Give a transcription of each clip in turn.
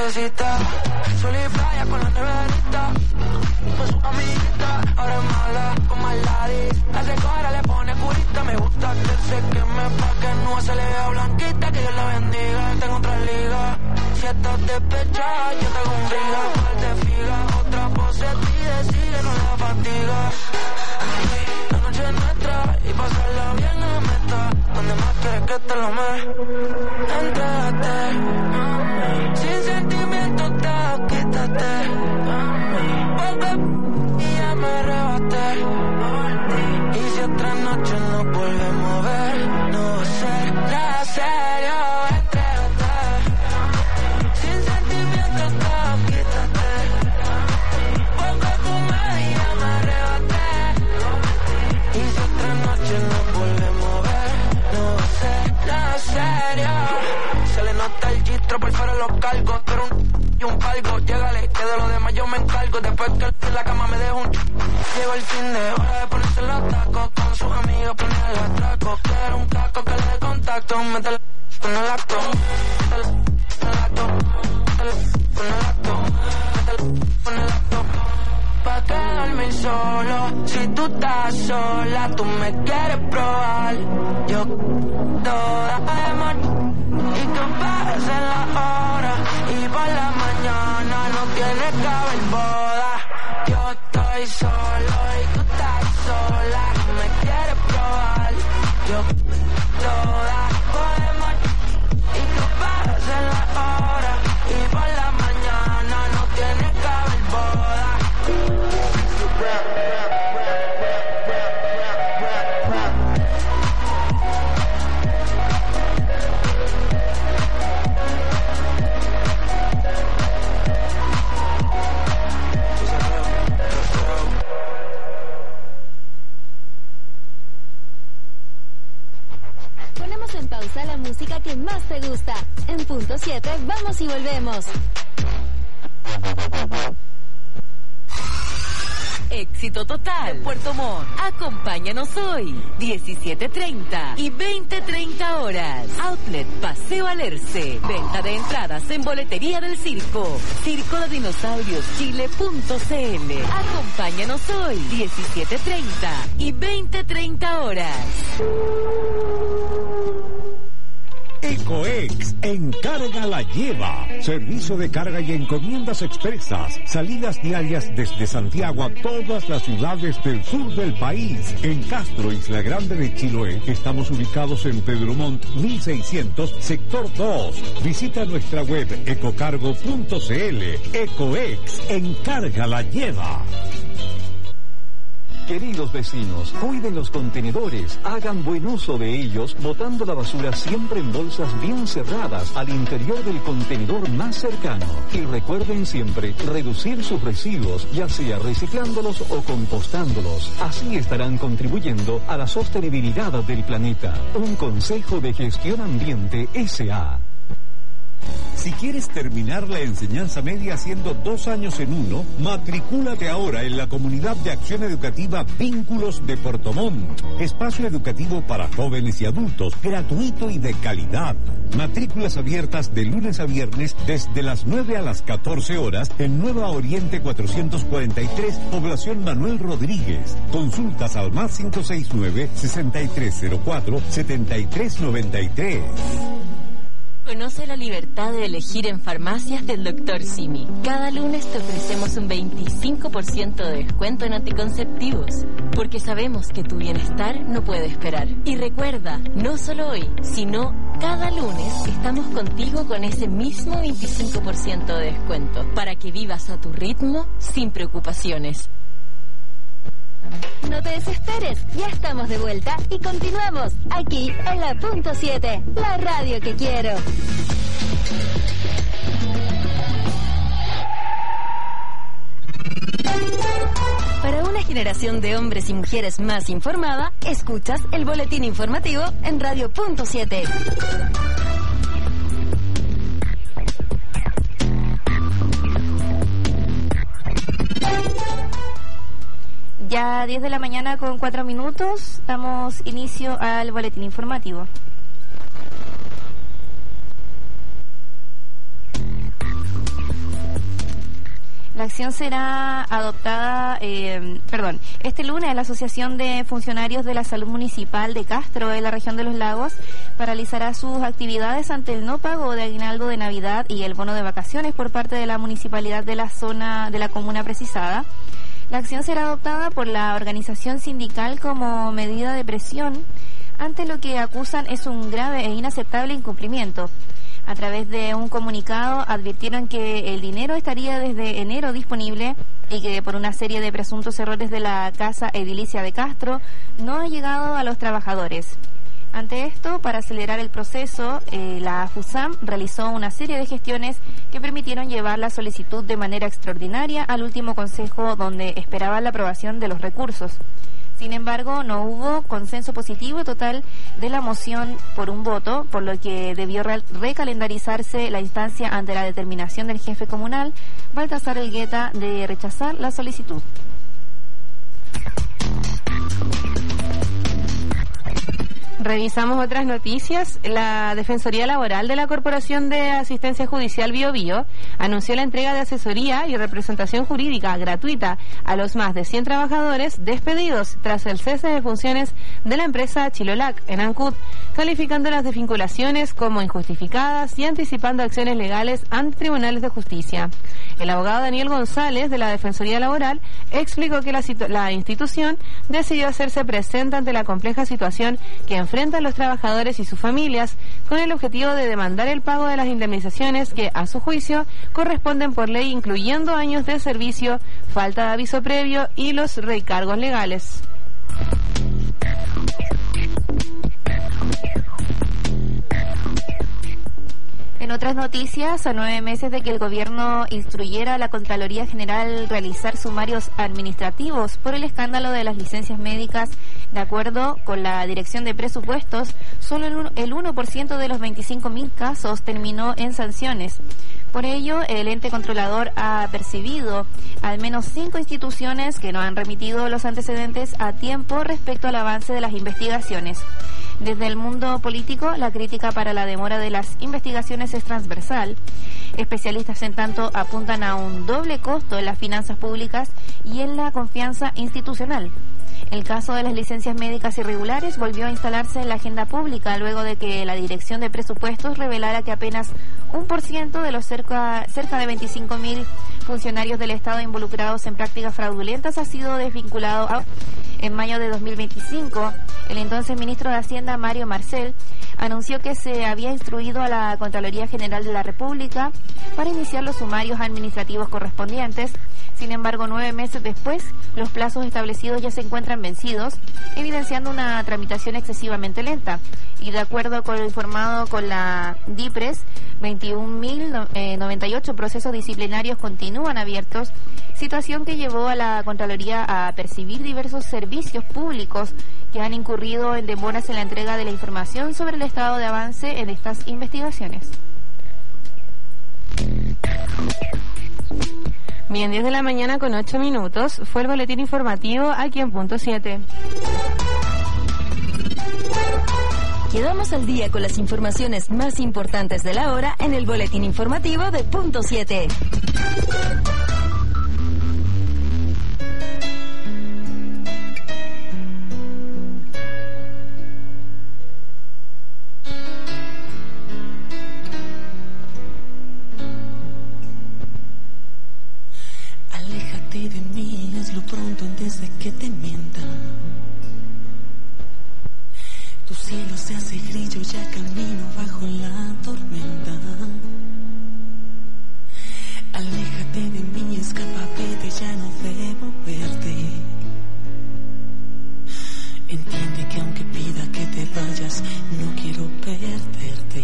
necesita. Sol y playa con la neverita. Con su amiguita, ahora es mala con Maladi. Hace cara, le pone curita. Me gusta que se queme pa' que no se le vea blanquita. Que Dios la bendiga, tengo otra liga. Si estás despechada, yo te hago un riga. Par de figa, otra pose sigue, no le da fatiga. La noche es nuestra y pasarla bien en la meta. Donde más quieres que te lo me entrégate, sin sentimientos te quítate. Vuelve y ya me arrebaté. Y si otra noche nos volvemos a ver, no va a ser nada serio. Entrégate, sin sentimientos te quítate. Vuelve conmigo y ya me arrebaté. Y si otra noche nos volvemos a ver, no va a ser nada serio. Se le nota el gistro, por fuera los cargos. Pero y un palco, llégale, que de lo demás yo me encargo. Después que en la cama me dejo un llegó el fin de hora de ponerse los tacos. Con sus amigos poner el atraco. Quiero un caco que le dé contacto. Métele con el acto. Métele con el acto. Métele con el acto. Métele con el acto. Pa' quedarme solo. Si tú estás sola, tú me quieres probar. Yo toda amor. Y que pase la hora. Y por la mañana no tiene que haber boda. Yo estoy solo y tú estás sola. Me quieres probar. Yo toda podemos. Y que pase la hora. Y por la mañana no tiene que haber boda. Ponemos en pausa la música que más te gusta. En punto 7, vamos y volvemos. Éxito total. Puerto Montt. Acompáñanos hoy, 17:30 y 20:30 horas. Outlet Paseo Alerce. Venta de entradas en boletería del circo. circodedinosaurioschile.cl. Acompáñanos hoy, 17:30 y 20:30 horas. Ecoex, encarga la lleva. Servicio de carga y encomiendas expresas. Salidas diarias desde Santiago a todas las ciudades del sur del país. En Castro, Isla Grande de Chiloé, estamos ubicados en Pedro Montt 1600, sector 2. Visita nuestra web ecocargo.cl. Ecoex, encarga la lleva. Queridos vecinos, cuiden los contenedores, hagan buen uso de ellos, botando la basura siempre en bolsas bien cerradas al interior del contenedor más cercano. Y recuerden siempre reducir sus residuos, ya sea reciclándolos o compostándolos. Así estarán contribuyendo a la sostenibilidad del planeta. Un consejo de Gestión Ambiente S.A. Si quieres terminar la enseñanza media haciendo 2 años en uno, matricúlate ahora en la Comunidad de Acción Educativa Vínculos de Puerto Montt. Espacio educativo para jóvenes y adultos, gratuito y de calidad. Matrículas abiertas de lunes a viernes desde las 9 a las 14 horas en Nueva Oriente 443, población Manuel Rodríguez. Consultas al más 569-6304-7393. Conoce la libertad de elegir en farmacias del Dr. Simi. Cada lunes te ofrecemos un 25% de descuento en anticonceptivos, porque sabemos que tu bienestar no puede esperar. Y recuerda, no solo hoy, sino cada lunes estamos contigo con ese mismo 25% de descuento, para que vivas a tu ritmo sin preocupaciones. No te desesperes, ya estamos de vuelta y continuamos aquí en la punto 7, la radio que quiero. Para una generación de hombres y mujeres más informada, escuchas el boletín informativo en Radio Punto 7. Ya 10 de la mañana con 4 minutos, damos inicio al boletín informativo. La acción será adoptada, este lunes la Asociación de Funcionarios de la Salud Municipal de Castro, en la región de Los Lagos, paralizará sus actividades ante el no pago de aguinaldo de Navidad y el bono de vacaciones por parte de la municipalidad de la zona de la comuna precisada. La acción será adoptada por la organización sindical como medida de presión ante lo que acusan es un grave e inaceptable incumplimiento. A través de un comunicado advirtieron que el dinero estaría desde enero disponible y que por una serie de presuntos errores de la Casa Edilicia de Castro no ha llegado a los trabajadores. Ante esto, para acelerar el proceso, la FUSAM realizó una serie de gestiones que permitieron llevar la solicitud de manera extraordinaria al último consejo donde esperaba la aprobación de los recursos. Sin embargo, no hubo consenso positivo total de la moción por un voto, por lo que debió recalendarizarse la instancia ante la determinación del jefe comunal, Baltasar Elgueta, de rechazar la solicitud. Revisamos otras noticias. La Defensoría Laboral de la Corporación de Asistencia Judicial Bío Bío anunció la entrega de asesoría y representación jurídica gratuita a los más de 100 trabajadores despedidos tras el cese de funciones de la empresa Chilolac en Ancud, calificando las desvinculaciones como injustificadas y anticipando acciones legales ante tribunales de justicia. El abogado Daniel González de la Defensoría Laboral explicó que la institución decidió hacerse presente ante la compleja situación que enfrentan los trabajadores y sus familias, con el objetivo de demandar el pago de las indemnizaciones que, a su juicio, corresponden por ley, incluyendo años de servicio, falta de aviso previo y los recargos legales. En otras noticias, a 9 meses de que el gobierno instruyera a la Contraloría General realizar sumarios administrativos por el escándalo de las licencias médicas, de acuerdo con la Dirección de Presupuestos, solo el 1% de los 25.000 casos terminó en sanciones. Por ello, el ente controlador ha percibido al menos 5 instituciones que no han remitido los antecedentes a tiempo respecto al avance de las investigaciones. Desde el mundo político, la crítica para la demora de las investigaciones es transversal. Especialistas, en tanto, apuntan a un doble costo en las finanzas públicas y en la confianza institucional. El caso de las licencias médicas irregulares volvió a instalarse en la agenda pública luego de que la Dirección de Presupuestos revelara que apenas 1% de los cerca de 25.000 funcionarios del Estado involucrados en prácticas fraudulentas ha sido desvinculado. En mayo de 2025, el entonces ministro de Hacienda, Mario Marcel, anunció que se había instruido a la Contraloría General de la República para iniciar los sumarios administrativos correspondientes. Sin embargo, 9 meses después, los plazos establecidos ya se encuentran vencidos, evidenciando una tramitación excesivamente lenta. Y de acuerdo con lo informado con la DIPRES, 21.098 procesos disciplinarios continúan abiertos, situación que llevó a la Contraloría a percibir diversos servicios públicos que han incurrido en demoras en la entrega de la información sobre el estado de avance en estas investigaciones. Bien, 10 de la mañana con 8 minutos, fue el boletín informativo aquí en Punto 7. Quedamos al día con las informaciones más importantes de la hora en el boletín informativo de Punto 7. Aléjate de mí, hazlo pronto antes de que te mientan. Tu cielo se hace grillo, ya camino bajo la tormenta. Aléjate de mí, escapa, vete, ya no debo verte. Entiende que aunque pida que te vayas, no quiero perderte.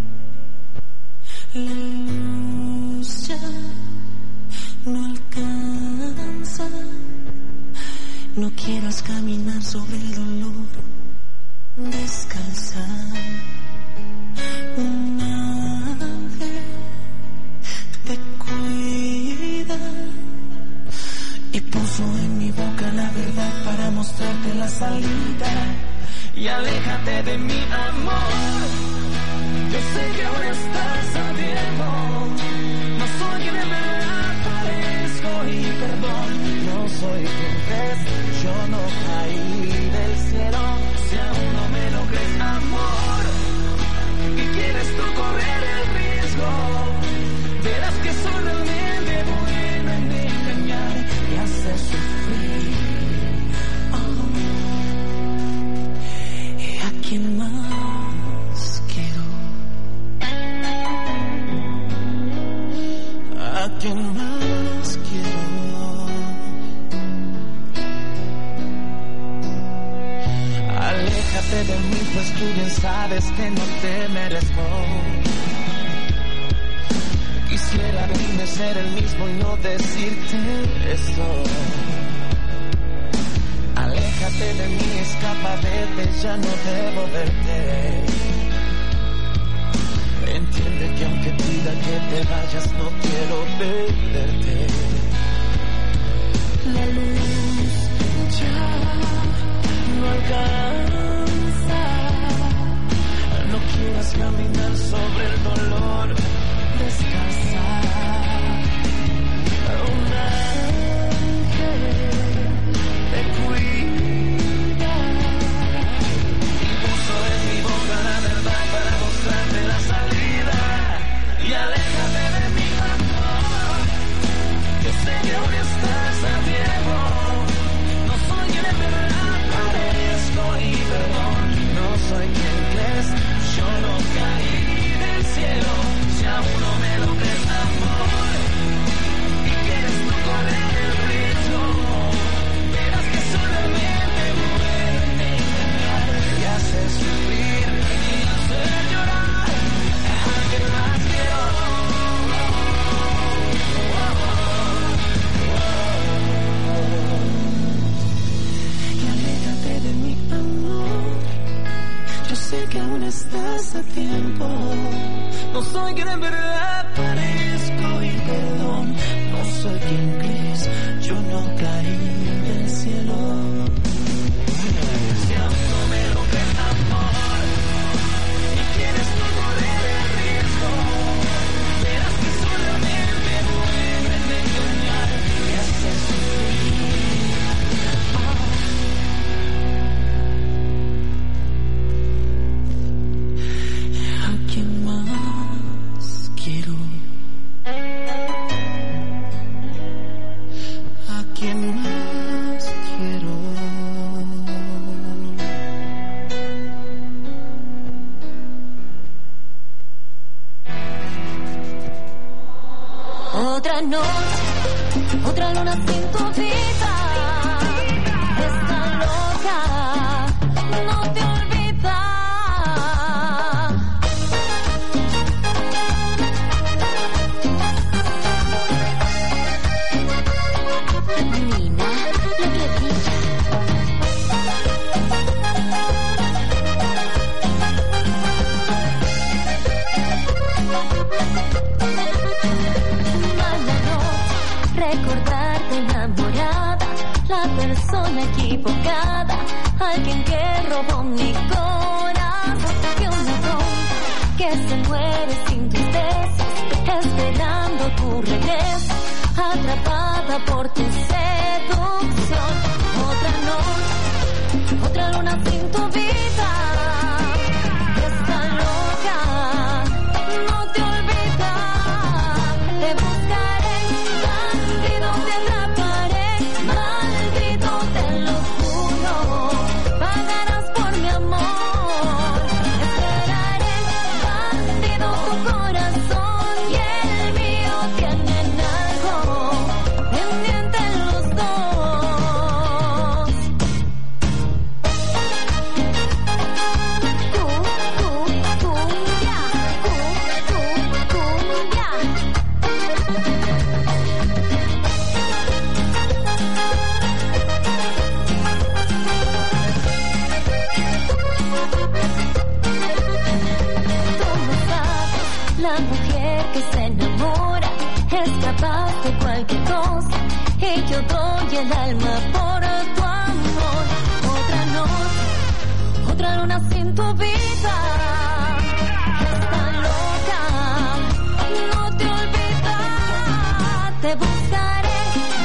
La luz ya no alcanza. No quieras caminar sobre el dolor. Descalza, un ángel te cuida y puso en mi boca la verdad para mostrarte la salida. Y aléjate de mi amor, yo sé que ahora estás a tiempo, no soy quien me aparezco. y perdón. No soy quien crees, yo no caí del cielo. Si aún no me lo crees, amor, y quieres tú correr el riesgo, verás que soy realmente bueno en engañar y hacer sufrir. ¿Y a quién más quiero? ¿A quién más quiero? Aléjate de mí, pues tú bien sabes que no te merezco. Quisiera verme ser el mismo y no decirte eso. Aléjate de mí, escapa, vete, ya no debo verte. Entiende que aunque pida que te vayas, no quiero perderte. La luz ya no alcanza. No quieras caminar sobre el dolor. Descansa. Un ángel te cuida y puso en mi boca la verdad para mostrarte la salida. Y aléjate de mi amor, yo sé que aún estás a tiempo. No soy quien en verdad parezco y perdón. No soy quien crees, yo no caí del cielo. Si aún no me lo crees, amor, y quieres no correr el riesgo, verás que solamente bueno en engañar y hacer sufrir y hacer llorar. ¿A quién más quiero? Y aléjate de mi amor, yo sé que aún estás a tiempo. No soy quien en verdad parezco y perdón. No soy quien crees, yo no caí del cielo. Si aún no me lo crees, amor, y quieres no correr el riesgo, verás que solamente bueno en engañar y hacer sufrir. ¿A quién más quiero? ¿A quién más quiero? Otra noche, otra luna sin tu vida. Está loca, no te olvida. Nina, la clepilla. Mala noche, recordarte enamorada, la persona equivocada, alguien que robó mi corazón, que un ladrón que se muere sin tristezas, esperando tu regreso, atrapada por tu seducción. Otra noche, otra luna sin tu vida. Está loca, no te olvida. Te buscaré, bandido, te atraparé, maldito, te lo juro. Pagarás por mi amor. Esperaré, bandido, tu corazón y el mío tienen algo pendiente los dos. La mujer que se enamora es capaz de cualquier cosa y yo doy el alma por tu amor. Otra noche, otra luna sin tu vida. Está loca, no te olvidas. Te buscaré,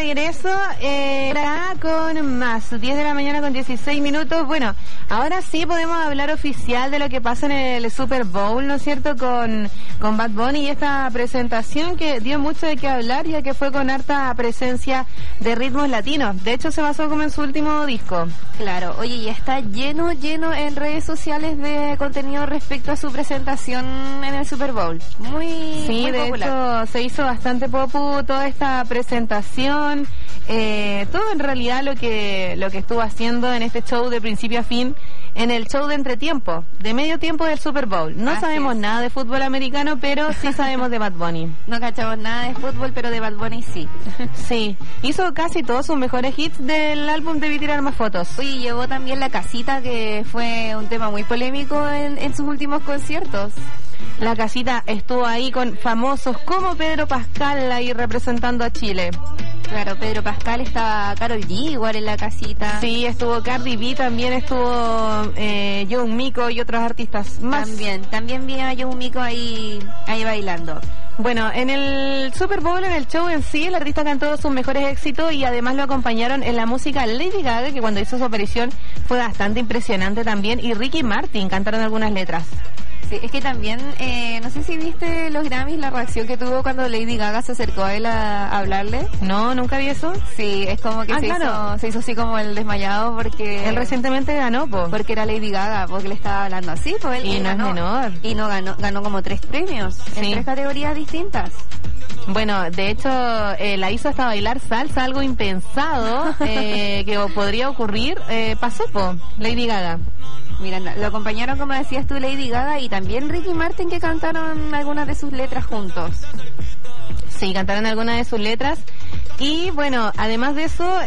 regreso acá con más, 10 de la mañana con 16 minutos. Bueno, ahora sí podemos hablar oficial de lo que pasa en el Super Bowl, ¿no es cierto? Con Bad Bunny y esta presentación que dio mucho de qué hablar, ya que fue con harta presencia de ritmos latinos. De hecho, se basó como en su último disco. Claro, oye, y está lleno en redes sociales de contenido respecto a su presentación en el Super Bowl. Muy de popular. hecho se hizo bastante popu toda esta presentación, todo en realidad lo que estuvo haciendo en este show de principio a fin, en el show de entretiempo, de medio tiempo del Super Bowl. No Así sabemos es. nada de fútbol americano, pero sí sabemos de Bad Bunny. No cachamos nada de fútbol, pero de Bad Bunny sí. Sí, hizo casi todos sus mejores hits del álbum Debí Tirar Más Fotos. Oye, llevó también La Casita, que fue un tema muy polémico en sus últimos conciertos. La Casita estuvo ahí con famosos como Pedro Pascal ahí representando a Chile. Claro, Pedro Pascal, estaba Karol G igual en La Casita. Sí, estuvo Cardi B, también estuvo Young Miko y otros artistas más. También vi a Young Miko ahí bailando. Bueno, en el Super Bowl, en el show en sí, el artista cantó sus mejores éxitos y además lo acompañaron en la música Lady Gaga, que cuando hizo su aparición fue bastante impresionante también, y Ricky Martin cantaron algunas letras. Sí, es que también, no sé si viste los Grammys, la reacción que tuvo cuando Lady Gaga se acercó a él a hablarle. No, ¿nunca vi eso? Sí, es como que se hizo así como el desmayado porque... Él recientemente ganó, porque era Lady Gaga, porque le estaba hablando así, pues él y no ganó, es menor. Y no ganó como 3 premios en 3 categorías distintas. Bueno, de hecho, la hizo hasta bailar salsa, algo impensado que podría ocurrir, pasó Lady Gaga. Mira, lo acompañaron, como decías tú, Lady Gaga y también Ricky Martin, que cantaron algunas de sus letras juntos. Sí, cantaron algunas de sus letras. Y bueno, además de eso,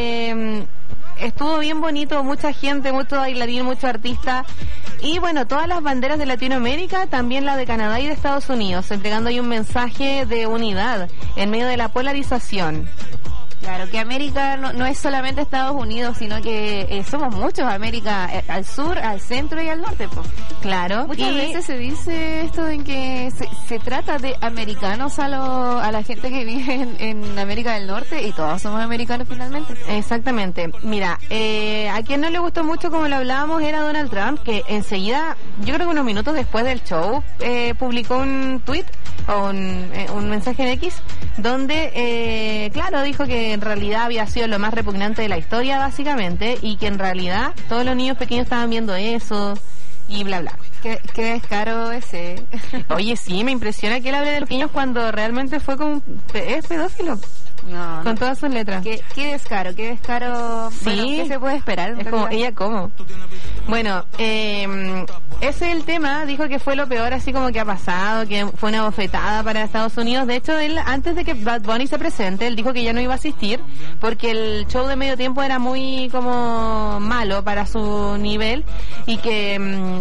estuvo bien bonito, mucha gente, mucho bailarín, mucho artista. Y bueno, todas las banderas de Latinoamérica, también la de Canadá y de Estados Unidos, entregando ahí un mensaje de unidad en medio de la polarización. Claro, que América no es solamente Estados Unidos, sino que somos muchos, América al sur, al centro y al norte, pues. Claro. Muchas veces se dice esto de que se trata de americanos a la gente que vive en América del Norte, y todos somos americanos finalmente. Exactamente. Mira, a quien no le gustó mucho, como lo hablábamos, era Donald Trump, que enseguida, yo creo que unos minutos después del show, publicó un tweet o un mensaje en X, donde, claro, dijo que en realidad había sido lo más repugnante de la historia, básicamente, y que en realidad todos los niños pequeños estaban viendo eso y bla bla. Qué descaro ese. Oye, sí, me impresiona que él hable de los niños cuando realmente fue como es pedófilo. No, con todas sus letras. Qué descaro. Sí. Bueno, ¿qué se puede esperar? Es como, ¿ella cómo? Bueno, ese es el tema. Dijo que fue lo peor así como que ha pasado, que fue una bofetada para Estados Unidos. De hecho, él, antes de que Bad Bunny se presente, él dijo que ya no iba a asistir porque el show de medio tiempo era muy como malo para su nivel, y que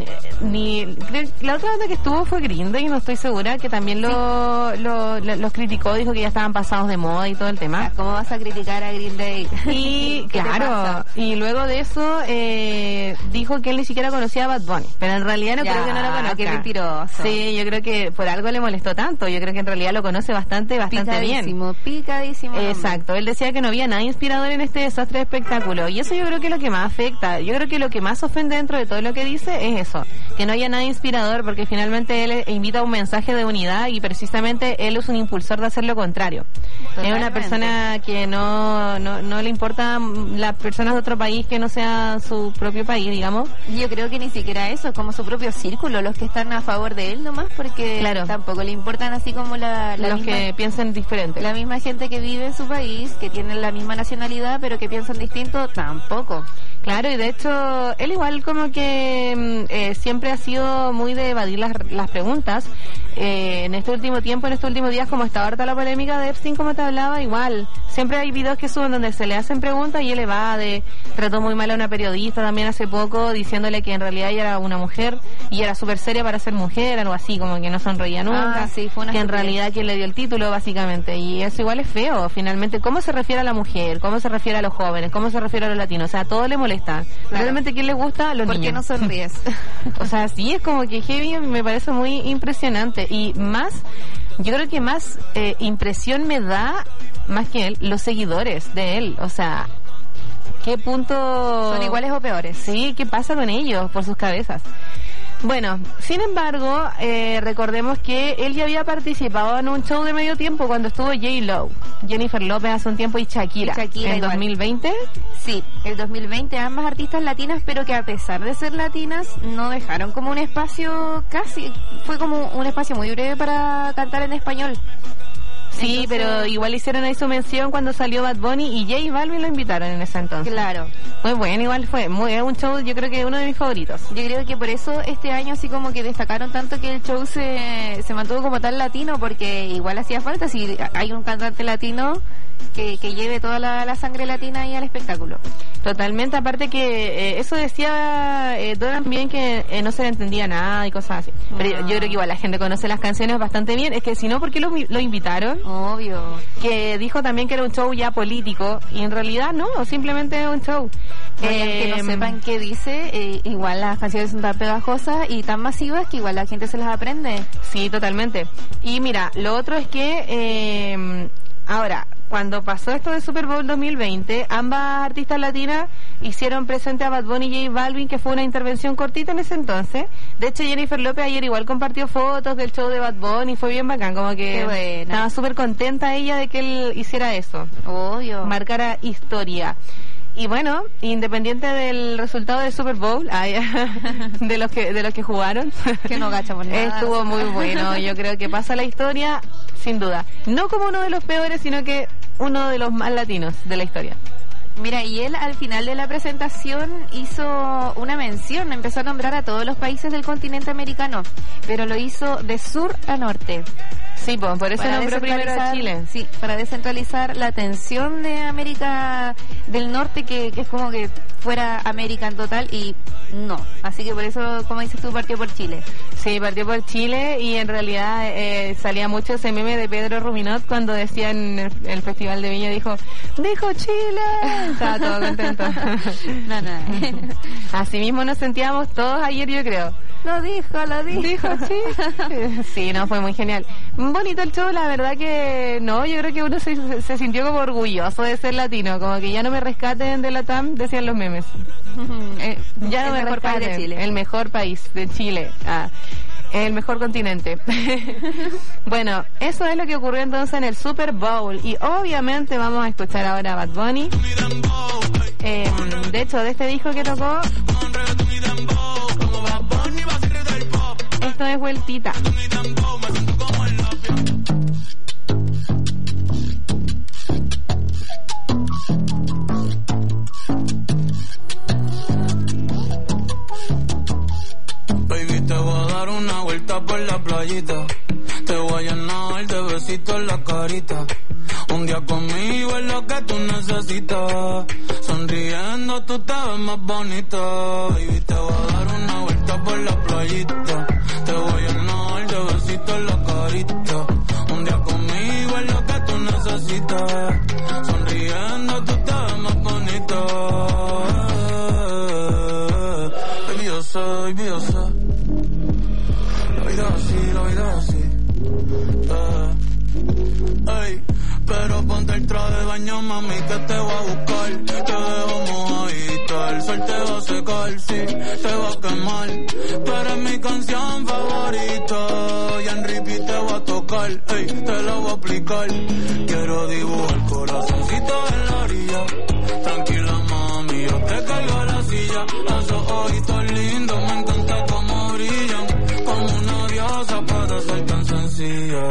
la otra banda que estuvo fue Green Day, no estoy segura, que también los criticó, dijo que ya estaban pasados de moda y todo el tema. ¿Cómo vas a criticar a Green Day? Y claro, y luego de eso dijo que él ni siquiera conocía a Bad Bunny, pero en realidad no creo que no lo conozca. Qué mentiroso. Sí, yo creo que por algo le molestó tanto. Yo creo que en realidad lo conoce bastante bien. Picadísimo. Exacto, él decía que no había nada inspirador en este desastre de espectáculo, y eso yo creo que es lo que más afecta. Yo creo que lo que más ofende dentro de todo lo que dice es eso, que no haya nada inspirador, porque finalmente él invita a un mensaje de unidad, y precisamente él es un impulsor de hacer lo contrario. Totalmente. Es una persona que no le importa las personas de otro país que no sea su propio país, digamos. Yo creo que ni siquiera eso, como su propio círculo, los que están a favor de él nomás, porque tampoco le importan así como los misma, que piensan diferente. La misma gente que vive en su país, que tienen la misma nacionalidad, pero que piensan distinto, tampoco. Claro, y de hecho, él igual como que siempre ha sido muy de evadir las preguntas. En este último tiempo, en estos últimos días, como está harta la polémica de Epstein, como te hablaba, igual, siempre hay videos que suben donde se le hacen preguntas y él evade. Trató muy mal a una periodista también hace poco, diciéndole que en realidad ella era una mujer y era súper seria para ser mujer, algo así, como que no sonreía nunca, sí, fue una que en realidad quien le dio el título, básicamente, y eso igual es feo, finalmente. ¿Cómo se refiere a la mujer? ¿Cómo se refiere a los jóvenes? ¿Cómo se refiere a los latinos? O sea, a todo le molesta. Claro. Realmente, ¿quién les gusta? Los niños. ¿Por qué no sonríes? O sea, sí, es como que heavy, me parece muy impresionante. Y más, yo creo que más impresión me da más que él, los seguidores de él. O sea, ¿qué punto? ¿Son iguales o peores? Sí, ¿qué pasa con ellos por sus cabezas? Bueno, sin embargo, recordemos que él ya había participado en un show de medio tiempo cuando estuvo J-Lo, Jennifer López hace un tiempo y Shakira en igual. 2020. Sí, el 2020, ambas artistas latinas, pero que a pesar de ser latinas, no dejaron como un espacio fue como un espacio muy breve para cantar en español. Sí, Entonces, pero igual hicieron ahí su mención cuando salió Bad Bunny y J Balvin lo invitaron en ese entonces. Claro. Muy bueno, igual fue un show, yo creo que uno de mis favoritos. Yo creo que por eso este año así como que destacaron tanto que el show se mantuvo como tan latino, porque igual hacía falta si hay un cantante latino que lleve toda la sangre latina ahí al espectáculo. Totalmente, aparte que eso decía Doran bien que no se le entendía nada y cosas así. Pero yo creo que igual la gente conoce las canciones bastante bien. Es que si no, ¿por qué lo invitaron? Obvio. Que dijo también que era un show ya político y en realidad no, simplemente es un show. Que no sepan qué dice, igual las canciones son tan pegajosas y tan masivas que igual la gente se las aprende. Sí, totalmente. Y mira, lo otro es que ahora, cuando pasó esto de Super Bowl 2020, ambas artistas latinas hicieron presente a Bad Bunny y J Balvin, que fue una intervención cortita en ese entonces. De hecho, Jennifer López ayer igual compartió fotos del show de Bad Bunny, fue bien bacán, como que estaba súper contenta ella de que él hiciera eso. Obvio. Marcara historia. Y bueno, independiente del resultado del Super Bowl, de los que jugaron, que no gachamos nada. Estuvo muy bueno. Yo creo que pasa la historia, sin duda. No como uno de los peores, sino que uno de los más latinos de la historia. Mira, y él al final de la presentación hizo una mención, empezó a nombrar a todos los países del continente americano, pero lo hizo de sur a norte. Sí, por eso nombró primero a Chile. Sí, para descentralizar la atención de América del Norte, que es como que fuera América en total, y no. Así que por eso, como dices tú, partió por Chile. Sí, partió por Chile, y en realidad salía mucho ese meme de Pedro Ruminot cuando decía en el Festival de Viña, dijo Chile. Estaba todo contento. No. Así mismo nos sentíamos todos ayer, yo creo. Lo dijo, sí. Sí, no, fue muy genial. Bonito el show, la verdad que no, yo creo que uno se sintió como orgulloso de ser latino, como que ya no me rescaten de la TAM, decían los memes. Ya no me mejor país de Chile. El mejor país de Chile. El mejor continente. Bueno, eso es lo que ocurrió entonces en el Super Bowl. Y obviamente vamos a escuchar ahora a Bad Bunny. De hecho, de este disco que tocó, esto es Vueltita. Baby, te voy a dar una vuelta por la playita. Te voy a llenar de besitos en la carita. Un día conmigo es lo que tú necesitas. Sonriendo tú te ves más bonita. Baby, te voy a dar una vuelta por la playita. Te voy a llenar de besitos en la carita. Un día conmigo es lo que tú necesitas. Sonriendo tú te ves más bonita. Baby, yo sé. La vida así. Ey, pero ponte el traje de baño, mami, que te voy a buscar. Te dejo mojadita, el sol te va a secar, sí, te va a quemar. Tú eres mi canción favorita, y en repeat te voy a tocar, ey, te lo voy a aplicar. Quiero dibujar corazoncito en la orilla. Tranquila, mami, yo te cargo la silla. Esos ojitos lindos, me encanta cómo brillan. Como una diosa para ser tan sencilla.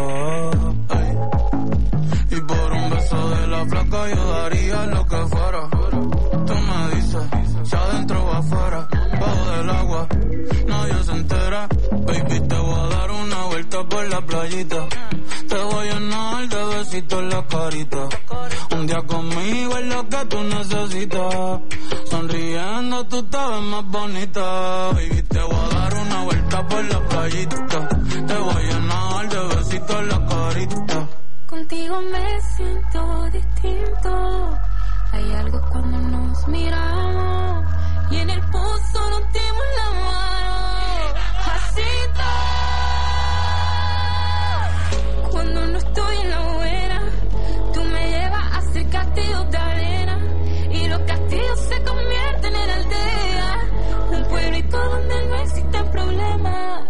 Y por un beso de la flaca yo daría lo que fuera. Tú me dices, si adentro o afuera, bajo del agua, nadie se entera. Baby, te voy a dar una vuelta por la playita. Te voy a llenar de besitos en la carita. Un día conmigo es lo que tú necesitas. Sonriendo tú te ves más bonita. Baby, te voy a dar una vuelta por la playita. Te voy a llenar de besitos en la carita. Contigo me siento distinto. Hay algo cuando nos miramos y en el pozo nos dimos la mano. Así está. Cuando no estoy en la buena, tú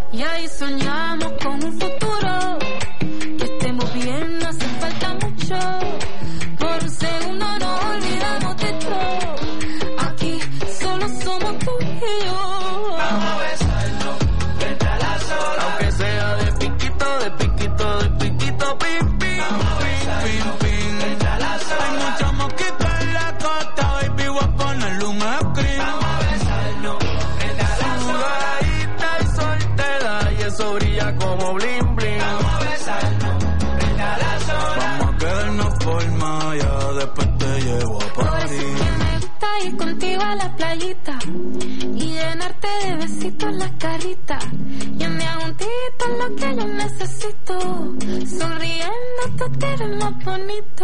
Y ahí soñamos con un futuro. Que estemos bien, no hace falta mucho. Por un segundo nos olvidamos de todo. Aquí solo somos tú y yo. Vamos a besarnos frente a la sola. Aunque sea de piquito, de piquito, de piquito, pim, pim. Vamos a besarnos frente a la sola. Hay mucha mosquita en la costa, baby, voy a ponerle un screen. Vamos a besarnos frente a la sola. Sudadita y soltera, y eso brilla como bling, bling. Vamos a besarnos frente a la sola. Vamos a quedarnos por Maya, después te llevo a Por eso París. es que me gusta ir contigo a la playita y llenarte de besitos la carita. Y en mi aguntito es lo que yo necesito. Sonriendo tú te ves más bonito.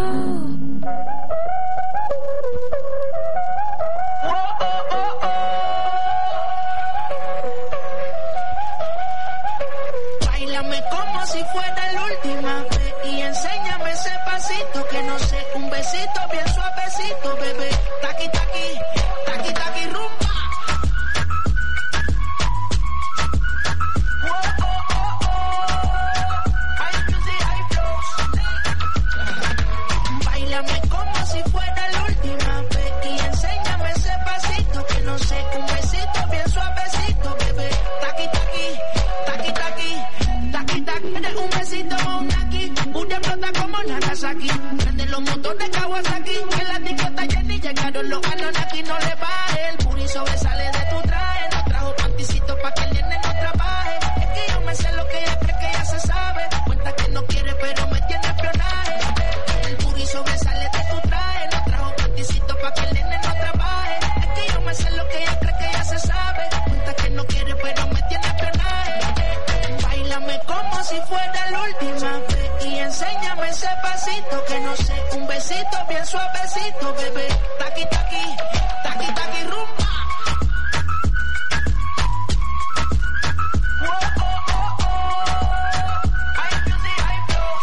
Báilame como si fuera la última vez y enséñame ese pasito que no sé, un besito bien suavecito, bebé. Taqui taqui, taqui taqui rumba. Hay music, hay flows. Báilame como si fuera la última vez y enséñame ese pasito que no sé, un besito bien suavecito, bebé. Taqui taqui, taqui taqui, taqui taqui. Eres un besito o un aquí, una explota como Nagasaki. Prende los motores Kawasaki, que la etiqueta Jenny llegaron los Anunnaki. No le baje, el puri sobresale de tu traje. No trajo panticito pa' que el nene no trabaje. Es que yo me sé lo que ella cree que ya se sabe. Cuenta que no quiere pero me tiene espionaje. El puri sobresale de tu traje. No trajo panticito pa' que el nene no trabaje. Es que yo me sé lo que ella cree que ya se sabe. Cuenta que no quiere pero me tiene espionaje. Báilame como si fuera la última vez y enséñame ese pasito que no sé, un besito bien suavecito, bebé. Taqui taqui, taqui taqui rumba. Hay music, hay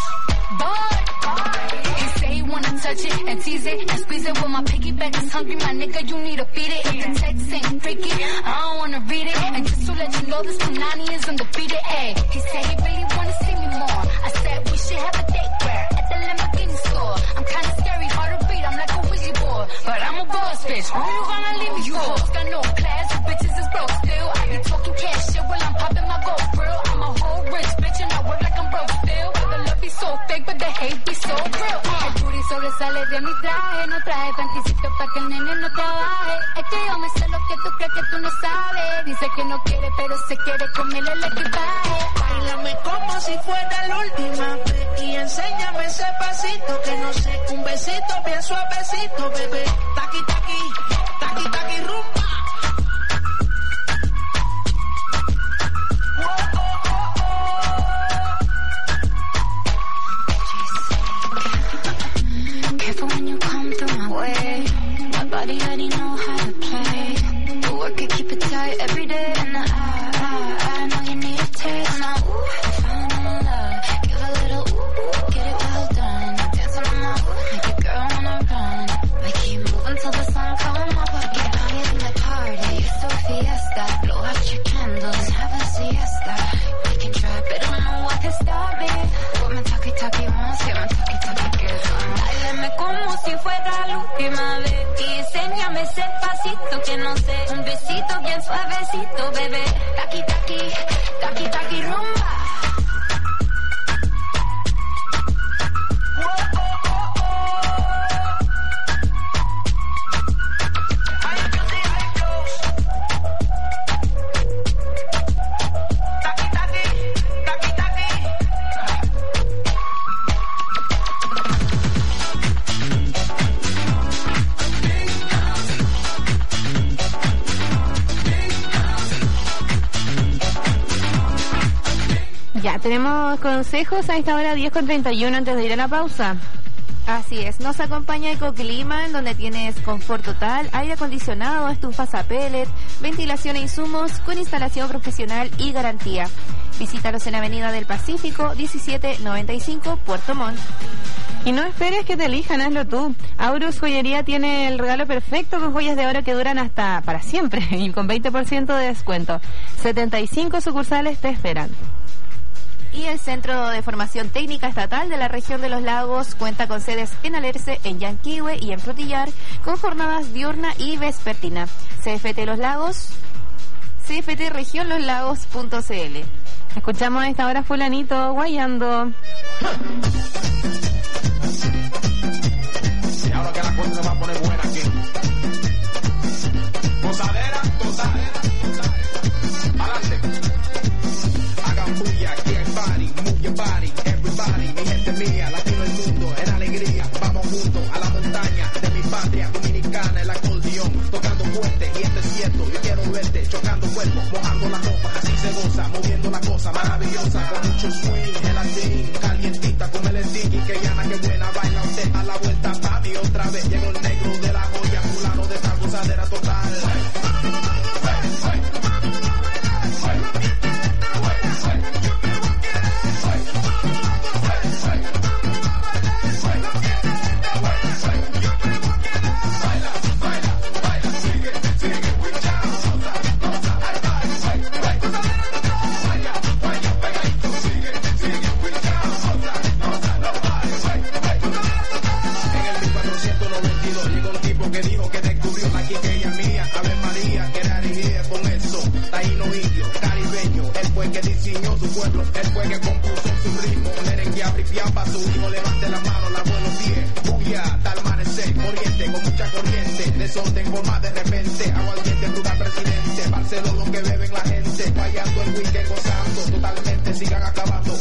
flows. He say he wanna touch it and tease it and squeeze it. When my piggyback is hungry, my nigga, you need to feed it. If the text ain't freaky, I don't wanna read it. And just to let you know, this Punani is undefeated. Ay, he said he really wanna see me more. I said we should have a date where at the Lamborghini store. I'm kinda scary, hard to beat, I'm like a Ouija board. But I'm a boss bitch, who you gonna leave me for? You hoes got no class, you bitches is broke still. I be talking cash shit while I'm popping my gold grill. I'm a whole rich bitch and I work like I'm broke still. The love be so fake, but the hate be so real. El booty sobresale de mi traje, no traje panticito pa' que el nene no trabaje. Es que yo me sé lo que tú crees que tú no sabes. Dice que no quiere, pero se quiere comerle el equipaje. Báilame como si fuera la última vez y enséñame ese pasito que no sé, un besito bien suavecito, bebé. Taqui taqui, taqui taqui rumba. Careful when you come through my way. My body already know how to play. But work it, keep it tight every day. And I know you need a taste. Now, ooh, falling in love. Give a little ooh, get it well done. Dance on my ooh, make your girl wanna run. We keep moving till the sun come up. Get high in the party, it's so fiesta. Blow out your candles, have a siesta. We can try, but don't know what to stop it. What my talkie wants, get my talkie gives. Dáleme como si fuera la última vez y enséñame ese pasito que no sé, un besito bien suavecito, bebé. Taqui taqui, taqui taqui rumba. Hay music, hay flows. Taqui taqui, taqui taqui. Ya, tenemos consejos a esta hora 10:31 antes de ir a la pausa. Así es, nos acompaña Ecoclima, en donde tienes confort total, aire acondicionado, estufas a pellet, ventilación e insumos con instalación profesional y garantía. Visítalos en Avenida del Pacífico, 1795, Puerto Montt. Y no esperes que te elijan, hazlo tú. Aurus Joyería tiene el regalo perfecto con joyas de oro que duran hasta para siempre y con 20% de descuento. 75 sucursales te esperan. Y el Centro de Formación Técnica Estatal de la Región de los Lagos cuenta con sedes en Alerce, en Yanquihue y en Frutillar, con jornadas diurna y vespertina. CFT Los Lagos, cftregionloslagos.cl. Escuchamos a esta hora fulanito guayando. Y ahora que la cosa se va a poner buena aquí. Gozadera, gozadera, adelante. Hagan bulla, aquí hay party, move your body, everybody. Mi gente mía, latino el mundo, en alegría. Vamos juntos a la montaña de mi patria dominicana, el acordeón, tocando fuerte, y esto es cierto, yo quiero verte, chocando cuerpos, mojando la ropa, así se goza, moviendo la cosa maravillosa, con mucho swing, gelatín, calientita, con el sticky, que llama, que buena, baila usted, a la vuelta, papi, otra vez, llegó el negro de la joya, fulano de esta gozadera total. Él fue que compuso su ritmo, merengue abripián pa' su hijo, levante la mano, la buena pie, bulla, tal amanecer, corriente, con mucha corriente, desorden forma de repente, aguardiente, rural presidente, Barcelona lo que beben la gente, fallando el weekend, gozando, totalmente, sigan acabando,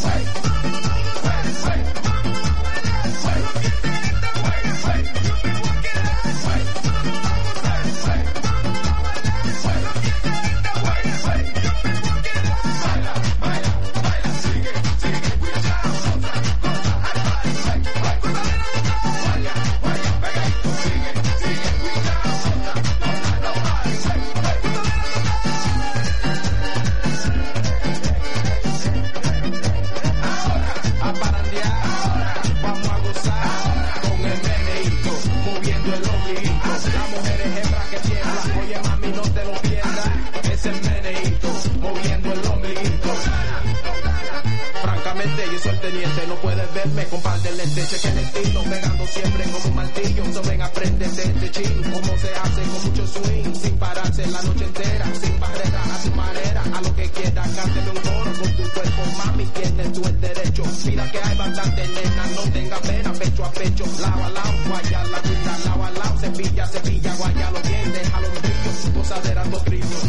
no puedes verme con par de lentes, cheque el estilo, pegando siempre como un martillo, so ven, aprende de este chin, cómo se hace con mucho swing, sin pararse la noche entera, sin barrera, a tu manera, a lo que quieras, cánteme un coro con tu cuerpo, mami, tienes tú el derecho, mira que hay bastante nena, no tenga pena, pecho a pecho, lado a lado, guaya la vida, lado a lado, cepilla, cepilla, guayalo bien, déjalo en brillo, gozadera, dos trillos.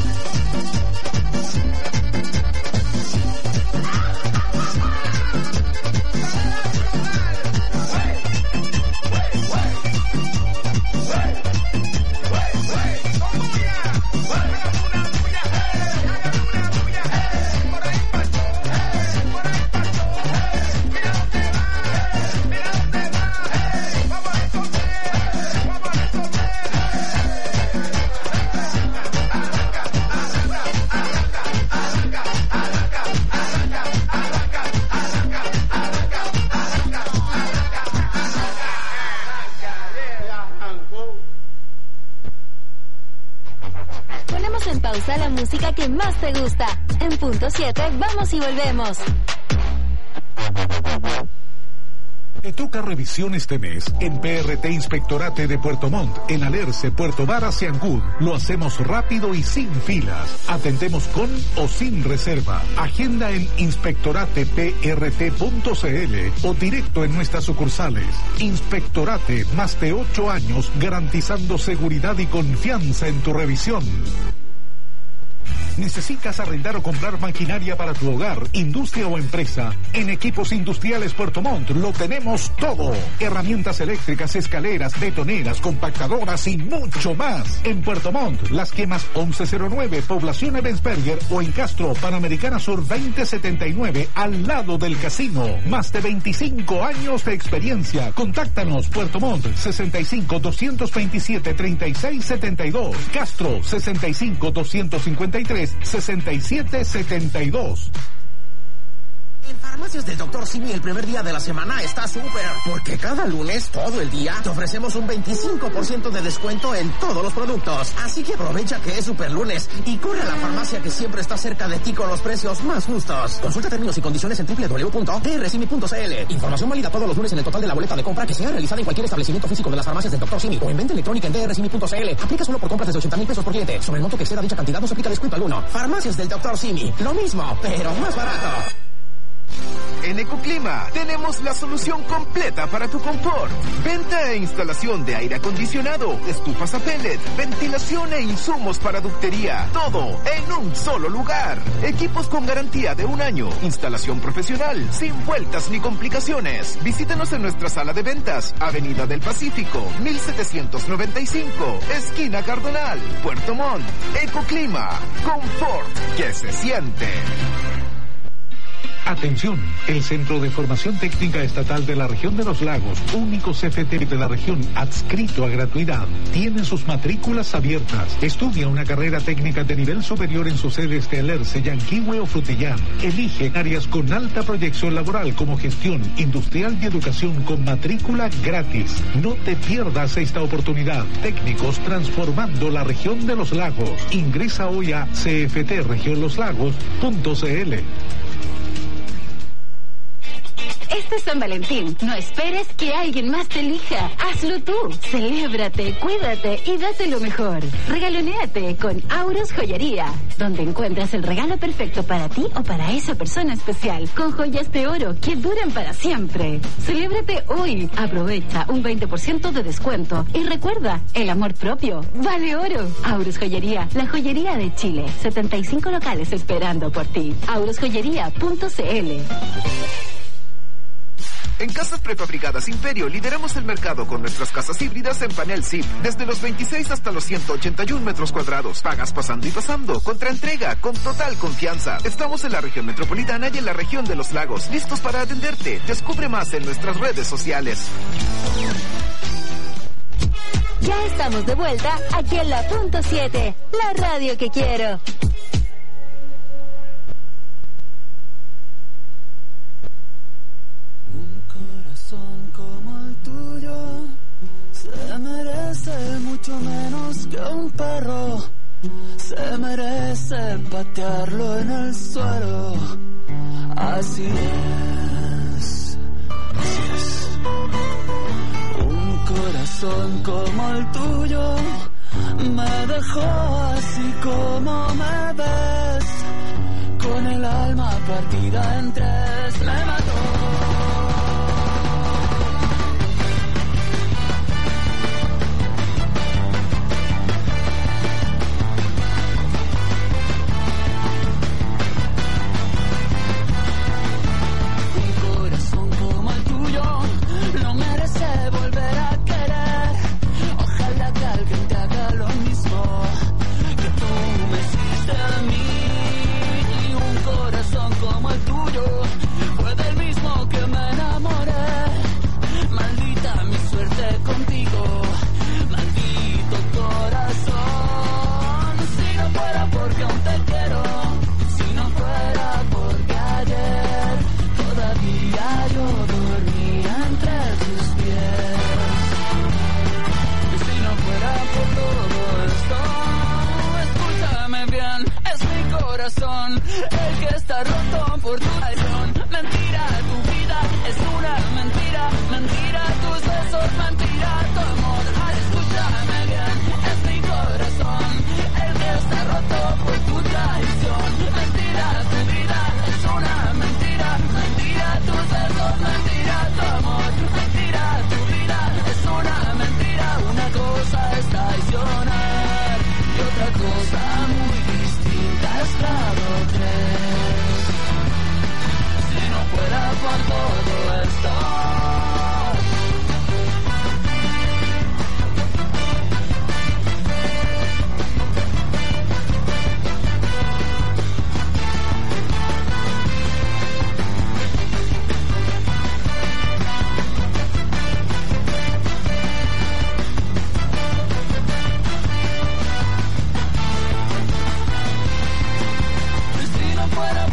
Pausa la música que más te gusta. En punto 7, vamos y volvemos. Te toca revisión este mes en PRT Inspectorate de Puerto Montt, en Alerce, Puerto Varas y Ancud. Lo hacemos rápido y sin filas. Atendemos con o sin reserva. Agenda en inspectorateprt.cl o directo en nuestras sucursales. Inspectorate, más de 8 años garantizando seguridad y confianza en tu revisión. ¿Necesitas arrendar o comprar maquinaria para tu hogar, industria o empresa? En Equipos Industriales Puerto Montt lo tenemos todo. Herramientas eléctricas, escaleras, betoneras, compactadoras y mucho más. En Puerto Montt, Las Quemas 1109, Población Ebensberger, o en Castro, Panamericana Sur 2079, al lado del casino. Más de 25 años de experiencia. Contáctanos, Puerto Montt 65 227 3672, Castro 65 253 6772. En Farmacias del Dr. Simi el primer día de la semana está súper, porque cada lunes, todo el día, te ofrecemos un 25% de descuento en todos los productos. Así que aprovecha que es super lunes y corre a la farmacia que siempre está cerca de ti con los precios más justos. Consulta términos y condiciones en www.drsimi.cl. Información válida todos los lunes en el total de la boleta de compra que sea realizada en cualquier establecimiento físico de las Farmacias del Dr. Simi o en venta electrónica en drsimi.cl. Aplica solo por compras desde 80,000 pesos por cliente. Sobre el monto que exceda dicha cantidad no se aplica descuento alguno. Farmacias del Dr. Simi. Lo mismo, pero más barato. En Ecoclima tenemos la solución completa para tu confort. Venta e instalación de aire acondicionado, estufas a pellet, ventilación e insumos para ductería. Todo en un solo lugar. Equipos con garantía de 1 año. Instalación profesional, sin vueltas ni complicaciones. Visítanos en nuestra sala de ventas, Avenida del Pacífico, 1795, esquina Cardonal, Puerto Montt. Ecoclima, confort que se siente. Atención, el Centro de Formación Técnica Estatal de la Región de los Lagos, único CFT de la región adscrito a gratuidad, tiene sus matrículas abiertas. Estudia una carrera técnica de nivel superior en sus sedes de Alerce, Yanquihue o Frutillar. Elige áreas con alta proyección laboral como gestión, industrial y educación con matrícula gratis. No te pierdas esta oportunidad. Técnicos transformando la región de los lagos. Ingresa hoy a cftregionloslagos.cl. Este es San Valentín. No esperes que alguien más te elija. Hazlo tú. Celébrate, cuídate y date lo mejor. Regalonéate con Auros Joyería, donde encuentras el regalo perfecto para ti o para esa persona especial, con joyas de oro que duran para siempre. Celébrate hoy. Aprovecha un 20% de descuento. Y recuerda, el amor propio vale oro. Auros Joyería, la joyería de Chile. 75 locales esperando por ti. aurosjoyería.cl. En Casas Prefabricadas Imperio lideramos el mercado con nuestras casas híbridas en panel ZIP, desde los 26 hasta los 181 metros cuadrados. Pagas pasando y pasando, contra entrega, con total confianza. Estamos en la región metropolitana y en la región de los lagos, listos para atenderte. Descubre más en nuestras redes sociales. Ya estamos de vuelta aquí en la Punto 7, la radio que quiero. Como el tuyo se merece mucho menos que un perro, se merece patearlo en el suelo. Así es, así es. Un corazón como el tuyo me dejó así como me ves, con el alma partida en tres, me mató. El que está roto por tu traición. Mentira, tu vida es una mentira. Mentira, tus besos, mentira, tu amor. Escúchame bien, es mi corazón el que está roto por tu traición. Mentira, tu vida es una mentira. Mentira, tus besos, mentira, tu amor. Mentira, tu vida es una mentira. Una cosa es traicionar y otra cosa muy distinta es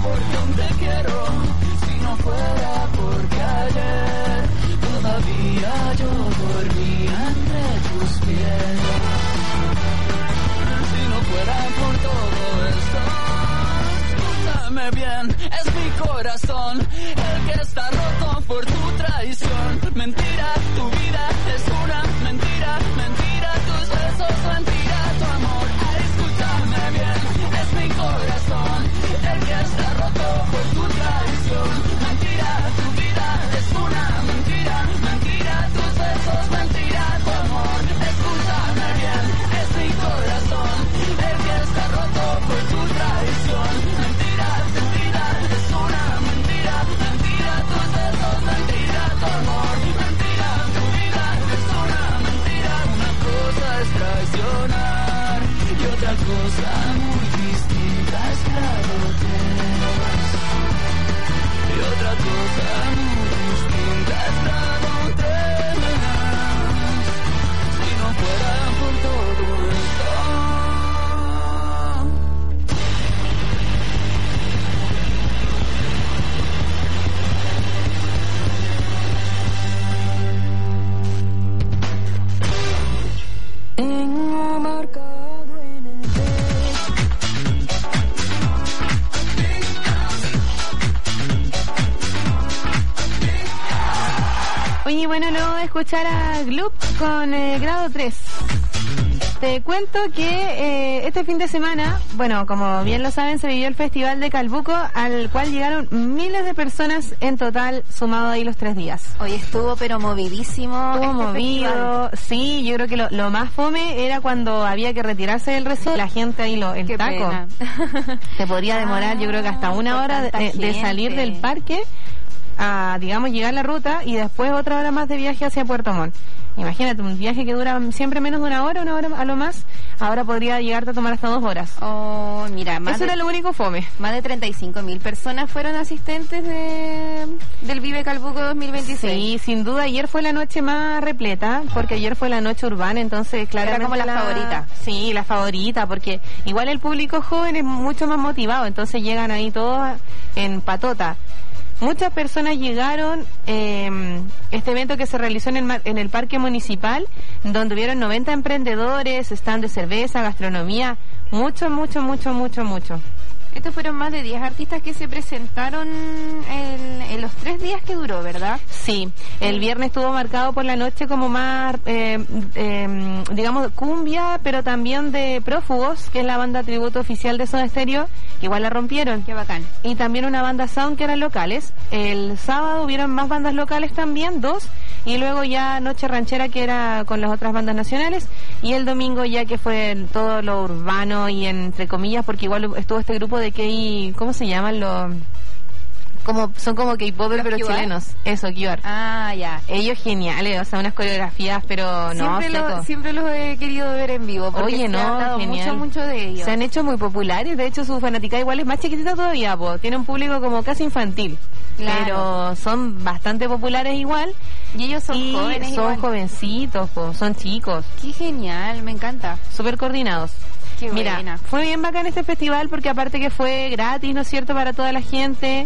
porque aún te quiero. Si no fuera porque ayer todavía yo dormía entre tus pies. Si no fuera por todo esto, escúchame bien, es mi corazón el que está roto por tu traición. Mentira, tu vida es una mentira, mentira, tus besos, mentira, tu amor. Ay, escúchame bien, es mi corazón el que está roto por tu traición. Mentira, tu vida es una mentira, mentira, tus besos, mentira, tu amor. Escúchame bien, es mi corazón el que está roto por tu traición. Mentira, tu vida es una mentira, mentira, tus besos, mentira, tu amor. Mentira, tu vida es una mentira. Una cosa es traicionar y otra cosa muy distinta es claro que es. Y otra cosa muy distinta es claro que es. Si no fuera por todo esto. Tengo marcado en el Oye, bueno, luego de escuchar a Gloop con Grado 3, te cuento que este fin de semana, bueno, como bien lo saben, se vivió el Festival de Calbuco, al cual llegaron miles de personas en total, sumado ahí los 3 días. Hoy estuvo pero movidísimo. Estuvo movido, sí, yo creo que lo más fome era cuando había que retirarse del recinto, la gente ahí, el Qué taco. pena. Te podría demorar, yo creo que hasta una por hora tanta de salir gente. del parque a, digamos, llegar a la ruta y después otra hora más de viaje hacia Puerto Montt. Imagínate, un viaje que dura siempre menos de una hora a lo más, ahora podría llegarte a tomar hasta 2 horas. Oh, mira, Eso era lo único fome. Más de 35.000 personas fueron asistentes del Vive Calbuco 2026. Sí, sin duda, ayer fue la noche más repleta, porque ayer fue la noche urbana, entonces claramente como la favorita. Sí, la favorita, porque igual el público joven es mucho más motivado, entonces llegan ahí todos en patota. Muchas personas llegaron, este evento que se realizó en el Parque Municipal, donde hubieron 90 emprendedores, stand de cerveza, gastronomía, mucho. Estos fueron más de 10 artistas que se presentaron en los 3 días que duró, ¿verdad? Sí, el viernes estuvo marcado por la noche como más, digamos, cumbia, pero también de Prófugos, que es la banda tributo oficial de Soda Stereo, que igual la rompieron. Qué bacán. Y también una banda sound que eran locales. El sábado hubieron más bandas locales también, 2, y luego ya Noche Ranchera, que era con las otras bandas nacionales, y el domingo ya que fue todo lo urbano y entre comillas, porque igual estuvo este grupo de K, ¿cómo se llaman los? Son como K-popers pero QR? Chilenos. Eso, QR. Ah, ya. Ellos geniales, o sea, unas coreografías, pero no, siempre los he querido ver en vivo. Porque oye, se ha hablado genial. mucho de ellos. Se han hecho muy populares, de hecho su fanaticada igual es más chiquitita todavía, tiene un público como casi infantil. Claro. Pero son bastante populares igual. Y ellos son jóvenes son igual. Jovencitos, son chicos. Qué genial, me encanta. Súper coordinados. Qué Mira, buena. fue bien bacán este festival porque aparte que fue gratis, ¿no es cierto?, para toda la gente.